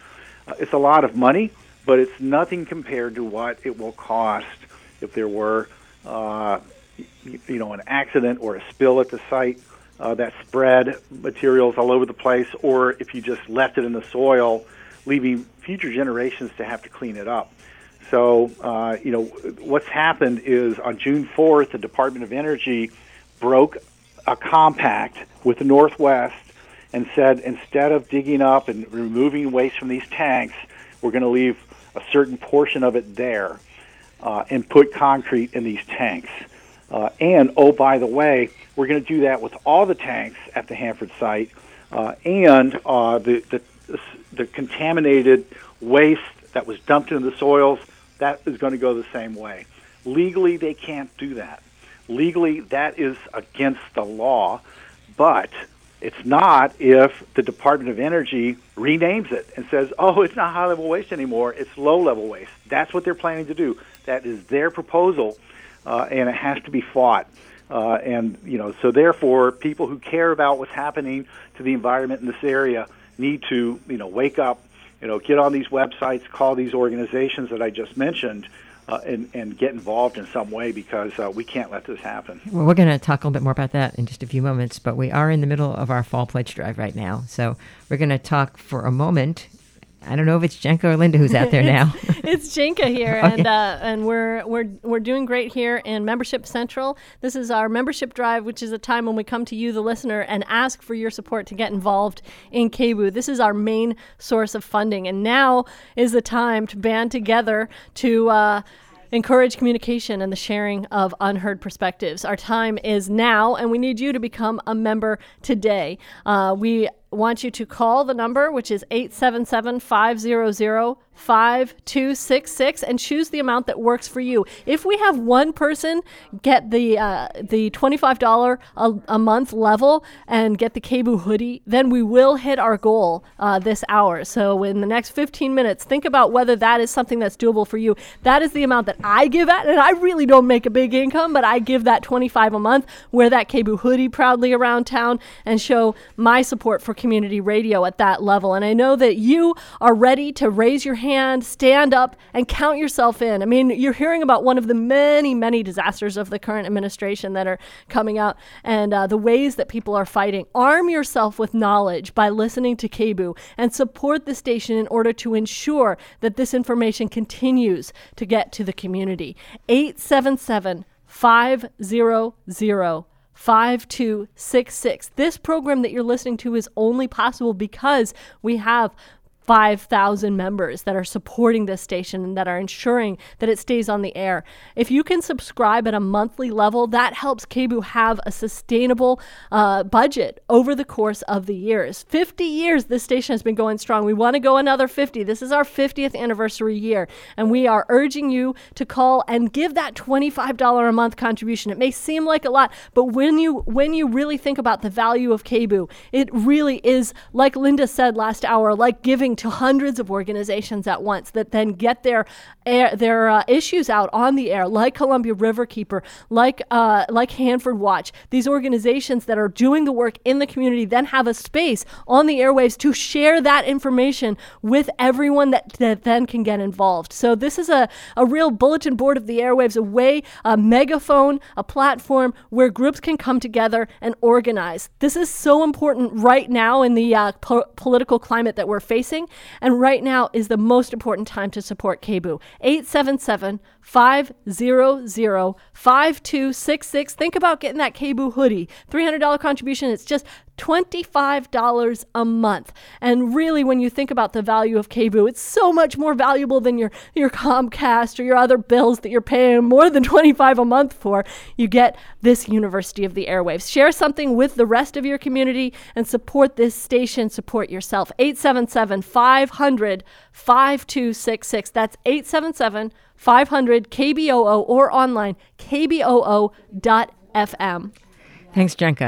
C: Uh, it's a lot of money, but it's nothing compared to what it will cost if there were, uh, you know, an accident or a spill at the site uh, that spread materials all over the place, or if you just left it in the soil, leaving future generations to have to clean it up. So, uh, you know, what's happened is on June fourth, the Department of Energy broke a compact with the Northwest and said, instead of digging up and removing waste from these tanks, we're going to leave a certain portion of it there uh, and put concrete in these tanks. Uh, and, oh, by the way, we're going to do that with all the tanks at the Hanford site, uh, and uh, the, the the contaminated waste that was dumped into the soils, that is going to go the same way. Legally, they can't do that. Legally, that is against the law, but it's not if the Department of Energy renames it and says, oh, it's not high-level waste anymore, it's low-level waste. That's what they're planning to do. That is their proposal, uh, and it has to be fought. Uh, and, you know, so therefore, people who care about what's happening to the environment in this area need to, you know, wake up, you know, get on these websites, call these organizations that I just mentioned, uh, and, and get involved in some way, because uh, we can't let this happen.
A: Well, we're going to talk a little bit more about that in just a few moments, but we are in the middle of our fall pledge drive right now. So we're going to talk for a moment. I don't know if it's Jenka or Linda who's out there now.
E: It's Jenka here,
A: Okay.
E: and uh, and we're we're we're doing great here in Membership Central. This is our membership drive, which is a time when we come to you, the listener, and ask for your support to get involved in K B O O. This is our main source of funding, and now is the time to band together to Uh, encourage communication and the sharing of unheard perspectives. Our time is now, and we need you to become a member today. Uh, we want you to call the number, which is eight seven seven, five hundred, five two six six, and choose the amount that works for you. If we have one person get the uh, the twenty-five dollars a, a month level and get the K B O O hoodie, then we will hit our goal uh, this hour. So in the next fifteen minutes, think about whether that is something that's doable for you. That is the amount that I give at, and I really don't make a big income, but I give that twenty-five dollars a month, wear that K B O O hoodie proudly around town, and show my support for community radio at that level. And I know that you are ready to raise your hand, stand up, and count yourself in. I mean, you're hearing about one of the many, many disasters of the current administration that are coming out, and uh, the ways that people are fighting. Arm yourself with knowledge by listening to K B O O and support the station in order to ensure that this information continues to get to the community. eight seven seven, five hundred, five two six six. This program that you're listening to is only possible because we have five thousand members that are supporting this station and that are ensuring that it stays on the air. If you can subscribe at a monthly level, that helps K B O O have a sustainable uh, budget over the course of the years. fifty years this station has been going strong. We want to go another fifty. This is our fiftieth anniversary year, and we are urging you to call and give that twenty-five dollars a month contribution. It may seem like a lot, but when you when you really think about the value of K B O O, it really is, like Linda said last hour, like giving to hundreds of organizations at once that then get their air, their uh, issues out on the air, like Columbia Riverkeeper, like uh, like Hanford Watch. These organizations that are doing the work in the community then have a space on the airwaves to share that information with everyone that, that then can get involved. So this is a, a real bulletin board of the airwaves, a way, a megaphone, a platform where groups can come together and organize. This is so important right now in the uh, po- political climate that we're facing. And right now is the most important time to support K B O O. eight seven seven, five hundred, five two six six. Think about getting that K B O O hoodie. three hundred dollars contribution. It's just twenty-five dollars a month. And really, when you think about the value of K B O O, it's so much more valuable than your, your Comcast or your other bills that you're paying more than twenty-five dollars a month for. You get this University of the Airwaves. Share something with the rest of your community and support this station. Support yourself. eight seven seven, five hundred, five two six six. That's eight seven seven, five hundred, K B O O, or online, k b o o dot f m.
A: Thanks, Jenka.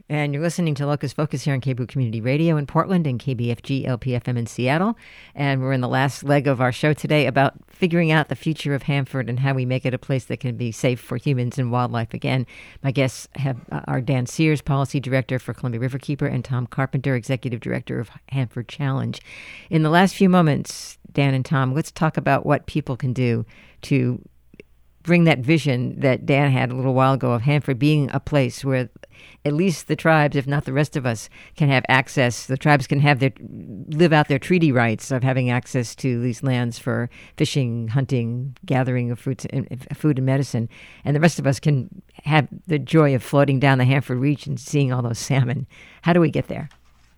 A: And you're listening to Locust Focus here on K B O O Community Radio in Portland and K B F G L P F M in Seattle. And we're in the last leg of our show today about figuring out the future of Hanford and how we make it a place that can be safe for humans and wildlife again. My guests have uh, are Dan Sears, Policy Director for Columbia Riverkeeper, and Tom Carpenter, Executive Director of Hanford Challenge. In the last few moments, Dan and Tom, let's talk about what people can do to bring that vision that Dan had a little while ago of Hanford being a place where at least the tribes, if not the rest of us, can have access. The tribes can have their live out their treaty rights of having access to these lands for fishing, hunting, gathering of fruits and food and medicine, and the rest of us can have the joy of floating down the Hanford Reach and seeing all those salmon. How do we get there?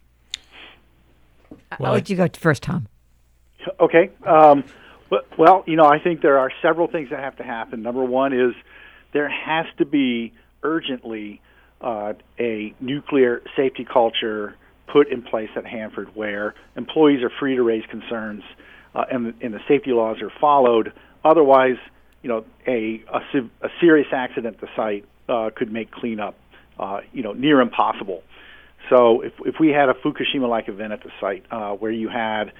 B: Well,
A: I'll let you go first, Tom.
C: Okay. Um, well, you know, I think there are several things that have to happen. Number one is there has to be urgently uh, a nuclear safety culture put in place at Hanford where employees are free to raise concerns uh, and, and the safety laws are followed. Otherwise, you know, a, a, a serious accident at the site uh, could make cleanup, uh, you know, near impossible. So if, if we had a Fukushima-like event at the site uh, where you had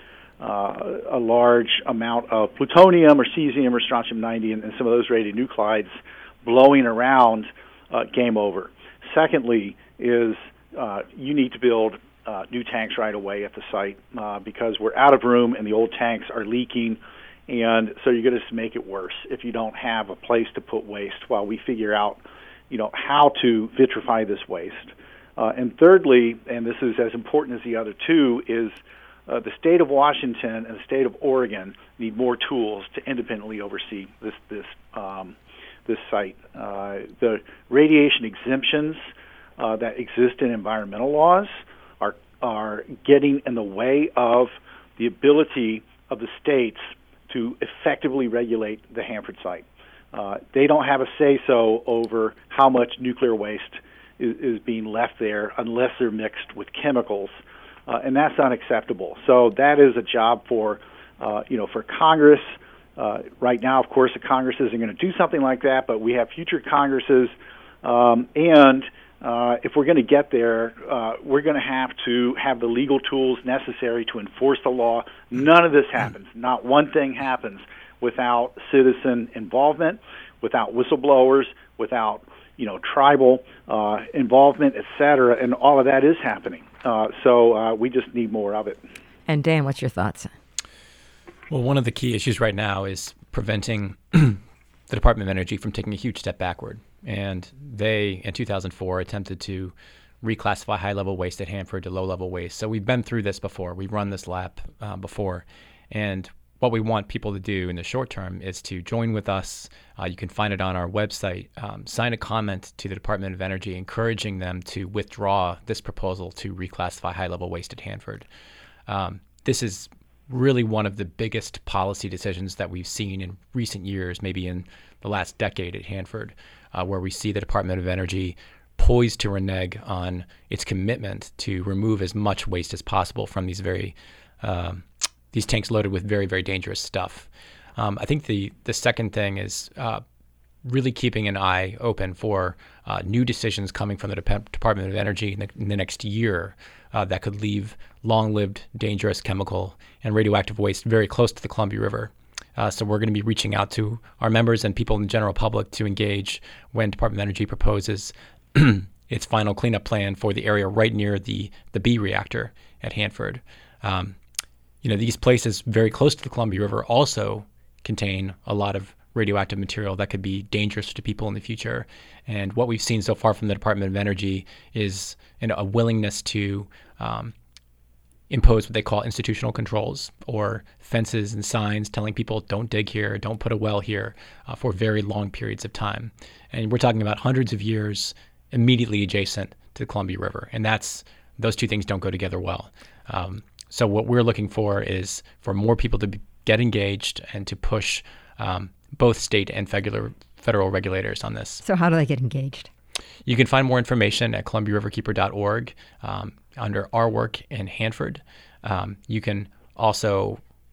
C: uh, a large amount of plutonium or cesium or strontium ninety and, and some of those radionuclides blowing around, uh, game over. Secondly is uh, you need to build uh, new tanks right away at the site uh, because we're out of room and the old tanks are leaking, and so you're going to just make it worse if you don't have a place to put waste while we figure out, you know, how to vitrify this waste. Uh, and thirdly, and this is as important as the other two, is uh, the state of Washington and the state of Oregon need more tools to independently oversee this this um, this site. Uh, the radiation exemptions uh, that exist in environmental laws are are getting in the way of the ability of the states to effectively regulate the Hanford site. Uh, they don't have a say-so over how much nuclear waste is, is being left there unless they're mixed with chemicals, uh, and that's unacceptable. So that is a job for, uh, you know, for Congress. Uh, right now, of course, the Congress isn't going to do something like that, but we have future Congresses, um, and uh, if we're going to get there, uh, we're going to have to have the legal tools necessary to enforce the law. None of this happens. Not one thing happens without citizen involvement, without whistleblowers, without, you know, tribal uh, involvement, et cetera, and all of that is happening. Uh, so uh, we just need more of it.
A: And Dan, what's your thoughts?
B: Well, one of the key issues right now is preventing the Department of Energy from taking a huge step backward. And they, in two thousand four, attempted to reclassify high-level waste at Hanford to low-level waste. So we've been through this before. We've run this lap uh, before. And what we want people to do in the short term is to join with us. Uh, you can find it on our website. Um, sign a comment to the Department of Energy encouraging them to withdraw this proposal to reclassify high-level waste at Hanford. Um, this is really one of the biggest policy decisions that we've seen in recent years, maybe in the last decade at Hanford, uh, where we see the Department of Energy poised to renege on its commitment to remove as much waste as possible from these very um, these tanks loaded with very, very dangerous stuff. Um, I think the the second thing is uh, really keeping an eye open for uh, new decisions coming from the De- Department of Energy in the, in the next year uh, that could leave long-lived, dangerous chemical and radioactive waste very close to the Columbia River. Uh, so we're going to be reaching out to our members and people in the general public to engage when Department of Energy proposes its final cleanup plan for the area right near the, the B reactor at Hanford. Um, you know, these places very close to the Columbia River also contain a lot of radioactive material that could be dangerous to people in the future. And what we've seen so far from the Department of Energy is you know, a willingness to um, impose what they call institutional controls, or fences and signs telling people don't dig here, don't put a well here, uh, for very long periods of time. And we're talking about hundreds of years immediately adjacent to the Columbia River. And that's those two things don't go together well. Um, so what we're looking for is for more people to be, get engaged and to push um, both state and federal federal regulators on this.
A: So how do they get engaged?
B: You can find more information at columbia river keeper dot org um, under Our Work in Hanford. Um, you can also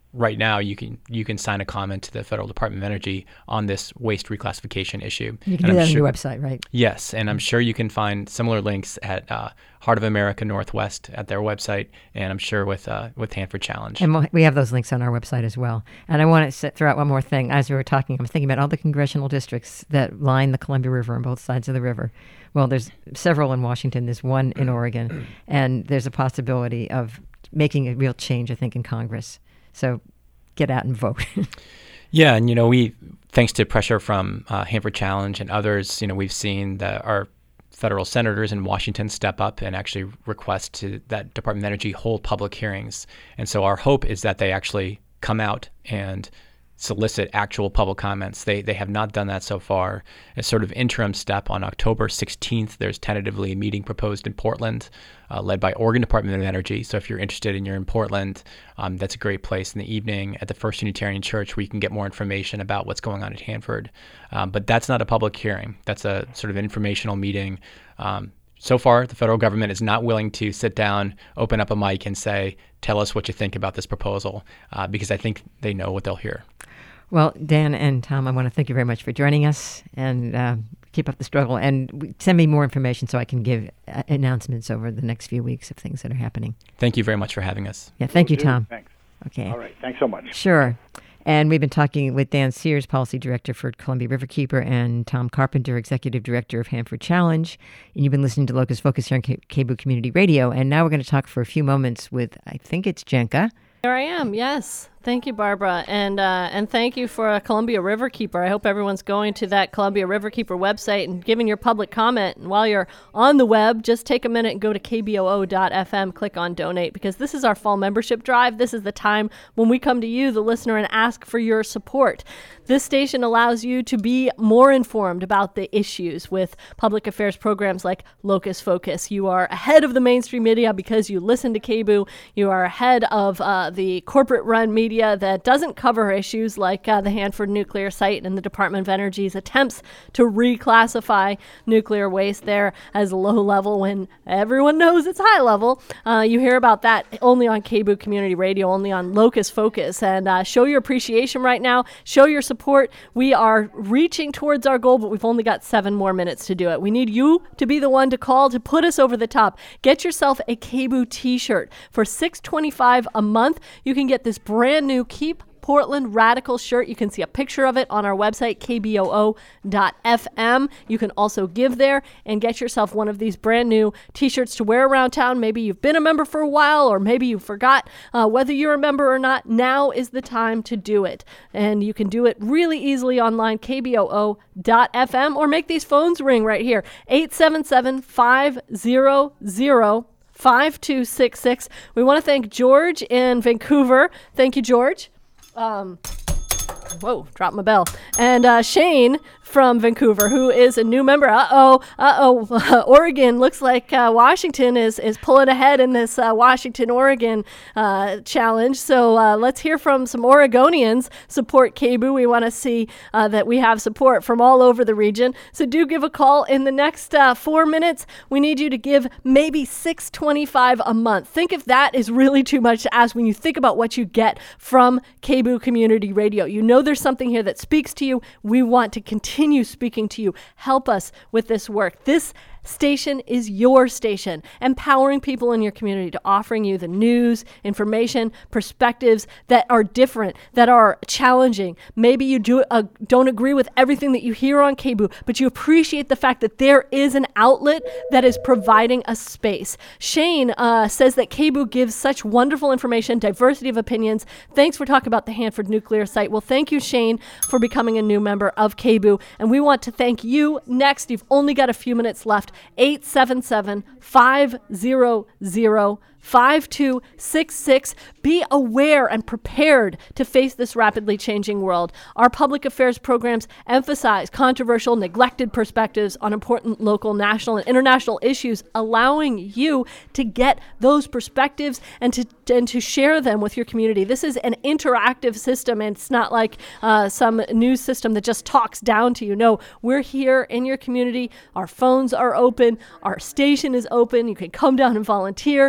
B: right now you can you can sign a comment to the Federal Department of Energy on this waste reclassification issue.
A: You can
B: and
A: do
B: I'm
A: that
B: sure,
A: on your website, right?
B: Yes, and I'm sure you can find similar links at uh, Heart of America Northwest at their website, and I'm sure with uh, with Hanford Challenge.
A: And we'll, we have those links on our website as well. And I want to throw out one more thing. As we were talking, I'm thinking about all the congressional districts that line the Columbia River on both sides of the river. Well, there's several in Washington. There's one in Oregon. And there's a possibility of making a real change, I think, in Congress. So get out and vote.
B: Yeah, and, you know, we, thanks to pressure from uh, Hanford Challenge and others, you know, we've seen that our federal senators in Washington step up and actually request to that Department of Energy hold public hearings. And so our hope is that they actually come out and solicit actual public comments. They they have not done that so far. As sort of interim step, on October sixteenth, there's tentatively a meeting proposed in Portland, uh, led by Oregon Department of Energy. So if you're interested and you're in Portland, um, that's a great place in the evening at the First Unitarian Church where you can get more information about what's going on at Hanford. Um, but that's not a public hearing. That's a sort of informational meeting. Um, So far, the federal government is not willing to sit down, open up a mic, and say, tell us what you think about this proposal, uh, because I think they know what they'll hear.
A: Well, Dan and Tom, I want to thank you very much for joining us, and uh, keep up the struggle. And send me more information so I can give uh, announcements over the next few weeks of things that are happening.
B: Thank you very much for having us.
A: Yeah, thank
C: Will
A: you,
C: do.
A: Tom.
C: Thanks.
A: Okay.
C: All right. Thanks so much.
A: Sure. And we've been talking with Dan Sears, Policy Director for Columbia Riverkeeper, and Tom Carpenter, Executive Director of Hanford Challenge. And you've been listening to Locus Focus here on K- KBOO Community Radio. And now we're going to talk for a few moments with, I think it's Jenka.
E: Here I am, yes. Thank you, Barbara. And uh, and thank you for uh, Columbia Riverkeeper. I hope everyone's going to that Columbia Riverkeeper website and giving your public comment. And while you're on the web, just take a minute and go to K B O O dot F M, click on donate, because this is our fall membership drive. This is the time when we come to you, the listener, and ask for your support. This station allows you to be more informed about the issues with public affairs programs like Locus Focus. You are ahead of the mainstream media because you listen to K B O O. You are ahead of uh, the corporate-run media that doesn't cover issues like uh, the Hanford nuclear site and the Department of Energy's attempts to reclassify nuclear waste there as low level when everyone knows it's high level. Uh, you hear about that only on K B O O Community Radio, only on Locus Focus. And uh, show your appreciation right now. Show your support. We are reaching towards our goal, but we've only got seven more minutes to do it. We need you to be the one to call to put us over the top. Get yourself a K B O O t-shirt for six dollars and twenty-five cents a month. You can get this brand new Keep Portland Radical shirt. You can see a picture of it on our website, K B O O dot F M. You can also give there and get yourself one of these brand new t-shirts to wear around town. Maybe you've been a member for a while, or maybe you forgot uh, whether you're a member or not. Now is the time to do it. And you can do it really easily online, K B O O dot F M, or make these phones ring right here, eight seven seven, five zero zero, five two six six. We want to thank George in Vancouver. Thank you, George. Um, whoa, dropped my bell. And uh, Shane from Vancouver, who is a new member. Uh-oh, uh-oh. Oregon looks like uh, Washington is, is pulling ahead in this uh, Washington-Oregon uh, challenge. So uh, let's hear from some Oregonians support K B O O. We want to see uh, that we have support from all over the region. So do give a call in the next uh, four minutes. We need you to give maybe six dollars and twenty-five cents a month. Think if that is really too much to ask when you think about what you get from K B O O Community Radio. You know there's something here that speaks to you. We want to continue Continue speaking to you. Help us with this work. This station is your station, empowering people in your community, to offering you the news, information, perspectives that are different, that are challenging. Maybe you do uh, don't agree with everything that you hear on K B O O, but you appreciate the fact that there is an outlet that is providing a space. Shane uh, says that K B O O gives such wonderful information, diversity of opinions. Thanks for talking about the Hanford nuclear site. Well, thank you, Shane, for becoming a new member of K B O O, and we want to thank you next. You've only got a few minutes left. eight seven seven, five zero zero, five two six six. Be aware and prepared to face this rapidly changing world. Our public affairs programs emphasize controversial, neglected perspectives on important local, national, and international issues, allowing you to get those perspectives and to and to share them with your community. This is an interactive system, and it's not like uh, some news system that just talks down to you. No, we're here in your community. Our phones are open. Our station is open. You can come down and volunteer and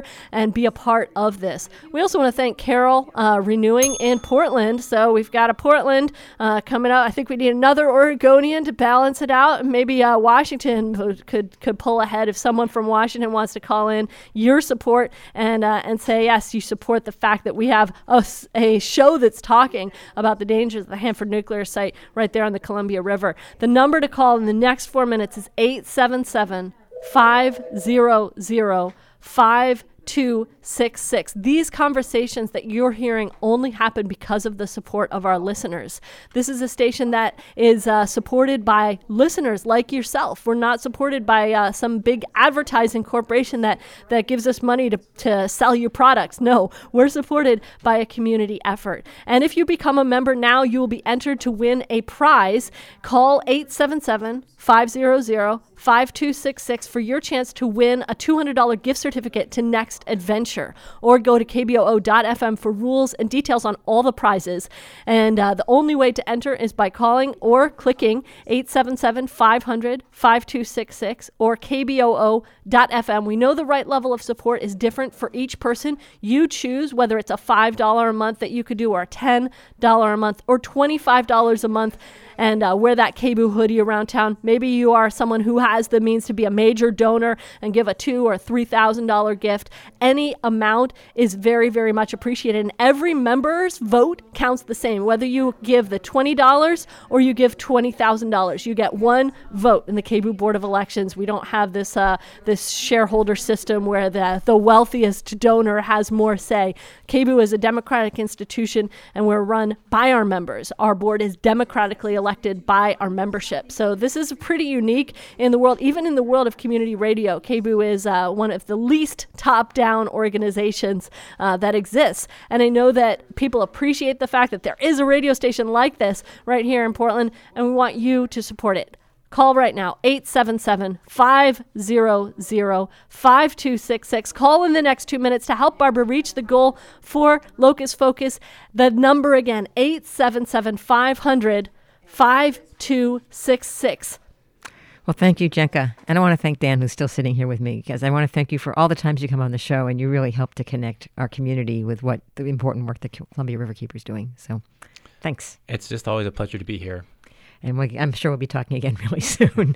E: and be a part of this. We also want to thank Carol uh, Renewing in Portland. So we've got a Portland uh, coming out. I think we need another Oregonian to balance it out. Maybe uh, Washington could could pull ahead if someone from Washington wants to call in your support and uh, and say, yes, you support the fact that we have a, a show that's talking about the dangers of the Hanford nuclear site right there on the Columbia River. The number to call in the next four minutes is eight seven seven, five hundred, five two six six. These conversations that you're hearing only happen because of the support of our listeners. This is a station that is uh, supported by listeners like yourself. We're not supported by uh, some big advertising corporation that, that gives us money to, to sell you products. No, we're supported by a community effort. And if you become a member now, you will be entered to win a prize. Call eight seven seven, five hundred, five two six six for your chance to win a two hundred dollars gift certificate to Next Adventure, or go to K B O O dot F M for rules and details on all the prizes. And uh, the only way to enter is by calling or clicking eight seven seven, five hundred, five two six six or K B O O dot F M. We know the right level of support is different for each person. You choose whether it's a five dollars a month that you could do, or a ten dollars a month, or twenty-five dollars a month, and uh, wear that K B O O hoodie around town. Maybe you are someone who has the means to be a major donor and give a two or three thousand dollar gift. Any amount is very, very much appreciated, and every member's vote counts the same. Whether you give the twenty dollars or you give twenty thousand dollars, you get one vote in the K B O O Board of Elections. We don't have this uh, this shareholder system where the the wealthiest donor has more say. K B O O is a democratic institution, and we're run by our members. Our board is democratically elected by our membership. So this is pretty unique in the world. Even in the world of community radio, K B O O is uh, one of the least top-down organizations uh, that exists. And I know that people appreciate the fact that there is a radio station like this right here in Portland, and we want you to support it. Call right now, eight seven seven, five hundred, five two six six. Call in the next two minutes to help Barbara reach the goal for Locust Focus. The number again, eight seven seven, five hundred, five two six six.
A: Well, thank you, Jenka. And I want to thank Dan, who's still sitting here with me, because I want to thank you for all the times you come on the show, and you really help to connect our community with what the important work the Columbia Riverkeeper is doing. So thanks.
B: It's just always a pleasure to be here.
A: And we, I'm sure we'll be talking again really soon.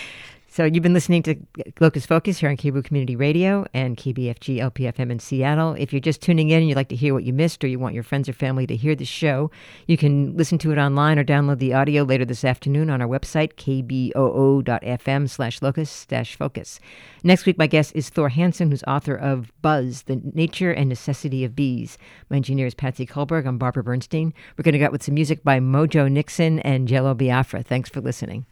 A: So you've been listening to Locust Focus here on K B O O Community Radio and K B F G L P F M in Seattle. If you're just tuning in and you'd like to hear what you missed, or you want your friends or family to hear the show, you can listen to it online or download the audio later this afternoon on our website, K B O O dot F M slash locust dash focus. Next week, my guest is Thor Hansen, who's author of Buzz, The Nature and Necessity of Bees. My engineer is Patsy Kohlberg. I'm Barbara Bernstein. We're going to go out with some music by Mojo Nixon and Jello Biafra. Thanks for listening.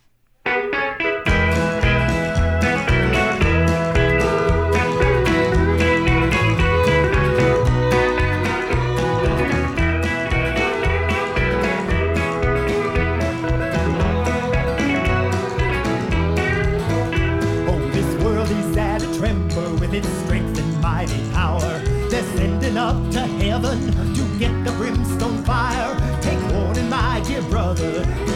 F: Up to heaven to get the brimstone fire. Take warning, my dear brother.